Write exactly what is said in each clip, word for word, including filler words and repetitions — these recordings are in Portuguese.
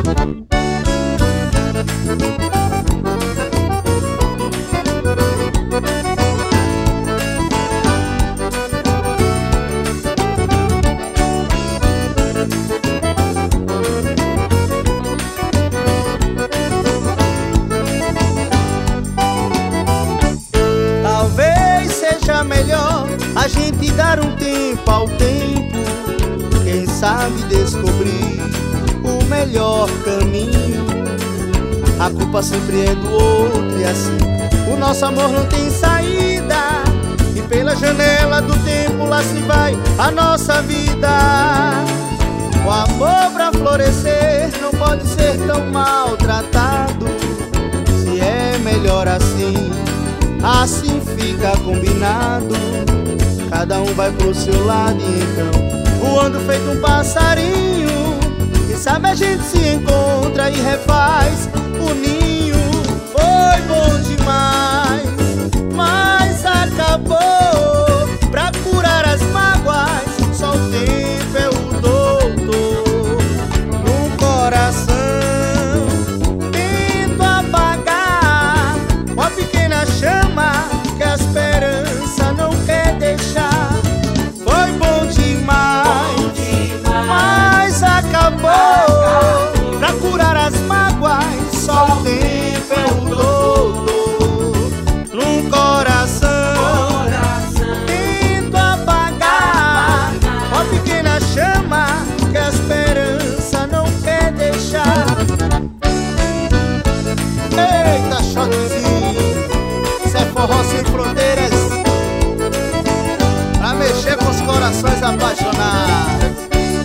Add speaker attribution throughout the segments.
Speaker 1: Melhor a gente dar um tempo ao tempo, quem sabe descobrir o melhor caminho. A culpa sempre é do outro e assim o nosso amor não tem saída, e pela janela do tempo lá se vai a nossa vida. O amor pra florescer não pode ser tão maltratado, se é melhor assim, assim fica combinado. Cada um vai pro seu lado e então, voando feito um passarinho, quem sabe a gente se encontra e refaz o ninho. Foi bom demais, mas acabou. Pra curar as mágoas, só o tempo é o doutor. No coração tento apagar uma pequena chama que a esperança não quer deixar. Foi bom demais, bom demais, mas acabou. acabou. Pra curar as mágoas, só o tempo é o doutor. Num coração, coração tento apagar uma pequena chama que a esperança não quer deixar. Eita, choquezinho, isso é forró sem fronteiras, pra mexer com os corações apaixonados.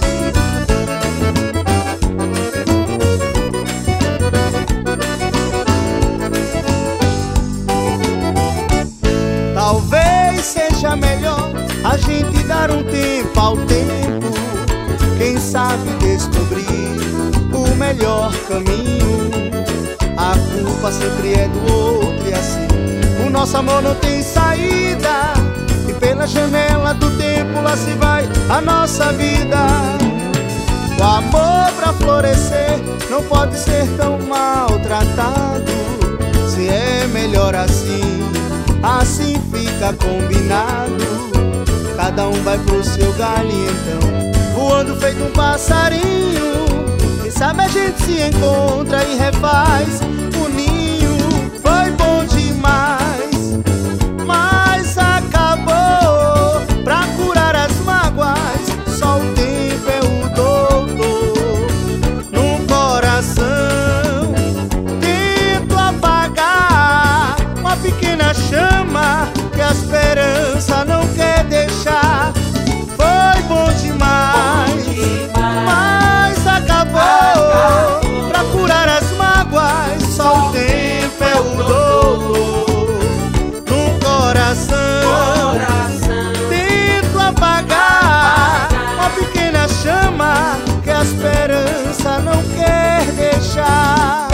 Speaker 1: Talvez seja melhor a gente dar um tempo ao tempo, quem sabe descobrir o melhor caminho. A culpa sempre é do outro e assim o nosso amor não tem saída, e pela janela do tempo lá se vai a nossa vida. O amor pra florescer não pode ser tão maltratado, se é melhor assim, assim fica combinado. Cada um vai pro seu galho e então, voando feito um passarinho, quem sabe a gente se encontra e refaz o ninho. Foi bom demais, mas acabou. Pra curar as mágoas, só o tempo é o doutor. Num coração tento apagar uma pequena chama que a esperança não quer deixar. Foi bom demais, bom demais, mas acabou. acabou. Pra curar as mágoas, só o tempo é o doutor. Num coração, coração tento apagar uma pequena chama que a esperança não quer deixar.